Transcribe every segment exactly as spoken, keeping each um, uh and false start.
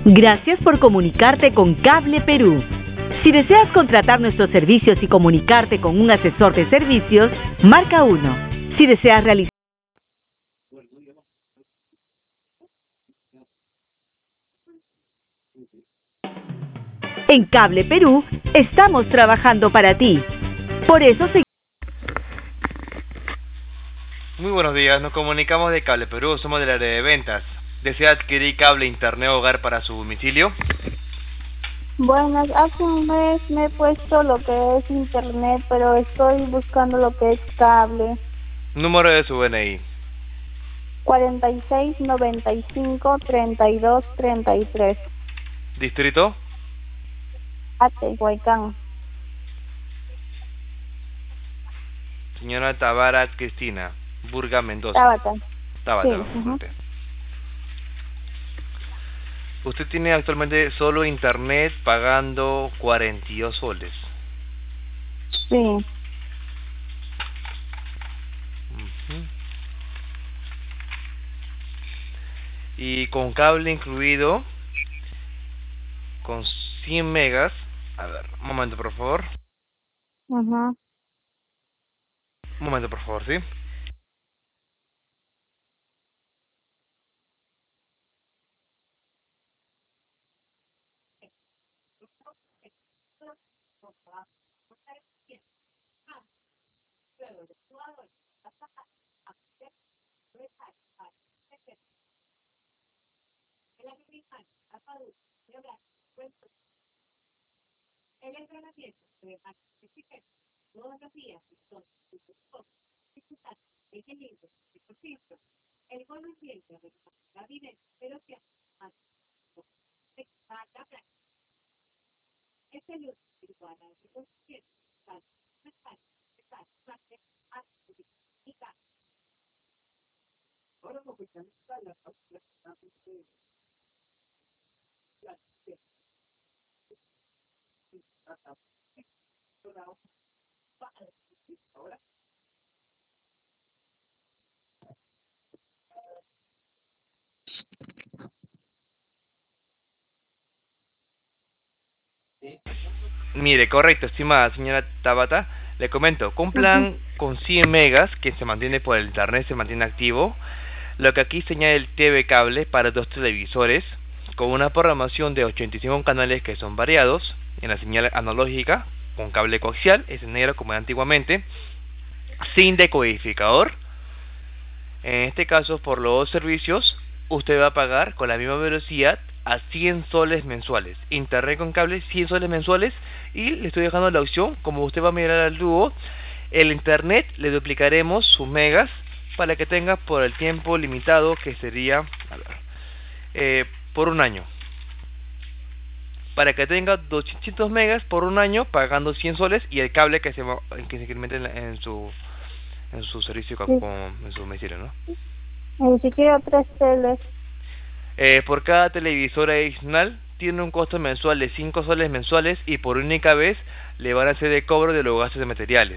Gracias por comunicarte con Cable Perú. Si deseas contratar nuestros servicios y comunicarte con un asesor de servicios, marca uno. Si deseas realizar... En Cable Perú estamos trabajando para ti. Por eso se... Muy buenos días, nos comunicamos de Cable Perú, somos del área de ventas. ¿Desea adquirir cable internet hogar para su domicilio? Buenas, hace un mes me he puesto lo que es internet, pero estoy buscando lo que es cable. Número de su D N I. cuarenta y seis, noventa y cinco, treinta y dos, treinta y tres. ¿Distrito? Ate, Huaycán. Señora Tabara Cristina, Burga Mendoza. Tabata. Tabata, Sí, disculpe. Usted tiene actualmente solo internet pagando cuarenta y dos soles. Sí. Ujú. Y con cable incluido, con cien megas. A ver, un momento por favor. Ajá. Un momento por favor, ¿sí? Mire, correcto, estimada señora Tabata. Le comento, con un plan con cien megas que se mantiene por el internet, se mantiene activo. Lo que aquí señala el T V cable para dos televisores, con una programación de ochenta y cinco canales que son variados, en la señal analógica, con cable coaxial, es en negro como era antiguamente, sin decodificador. En este caso, por los dos servicios, usted va a pagar con la misma velocidad a cien soles mensuales. Internet con cable, cien soles mensuales. Y le estoy dejando la opción, como usted va a mirar al dúo, el internet le duplicaremos sus megas para que tenga por el tiempo limitado, que sería, a ver, eh, por un año. Para que tenga doscientos megas por un año pagando cien soles, y el cable que se que se incremente en, en su en su servicio con, Sí. en su domicilio, ¿no? Y si quiero tres teles. Eh, por cada televisor adicional tiene un costo mensual de cinco soles mensuales, y por única vez le van a hacer el cobro de los gastos de materiales.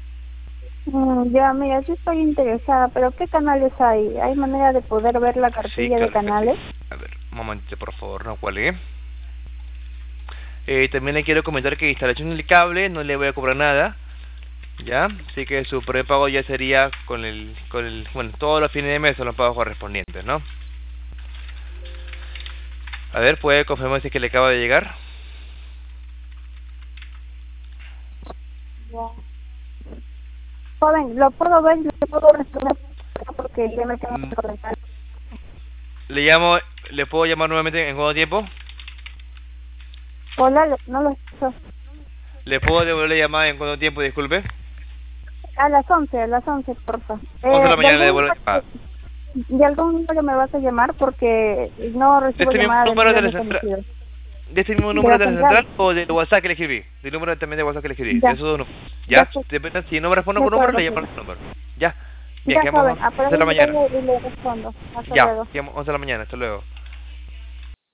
Mm, ya, mira, sí estoy interesada, pero ¿qué canales hay? ¿Hay manera de poder ver la cartilla Sí, de canales? A ver, un momentito por favor, no cuelgue. Eh, también le quiero comentar que instalación del cable no le voy a cobrar nada, ya, así que su prepago ya sería con el, con el, bueno, todos los fines de mes son los pagos correspondientes, ¿no? A ver, ¿puede confirmar si es que le acaba de llegar? Ya. Joven, ¿lo puedo ver? ¿Lo puedo responder? Porque ya me tengo que conectar. Le llamo, ¿le puedo llamar nuevamente en cuánto tiempo? Hola, lo- no lo escucho. ¿Le puedo devolver la llamada en cuánto tiempo, disculpe? A las once, a las once, porfa. once de la Eh, mañana le ¿de devuelvo la algún, llamada. ¿De algún número me vas a llamar? Porque no ¿De recibo este mismo llamada de número de la números central? conocidos. ¿De este mismo ¿De número la de la central? central o del WhatsApp que le escribí? Del número también de WhatsApp que le escribí. Ya. De esos dos números. Ya, Ya, pues. depende, si no me responde De por número, le acuerdo, llamo sí. por número. Ya. Bien, Ya, quedamos joven, a once de la aparece mañana. y le respondo. Hasta Ya, luego. quedamos once de la mañana. Hasta luego.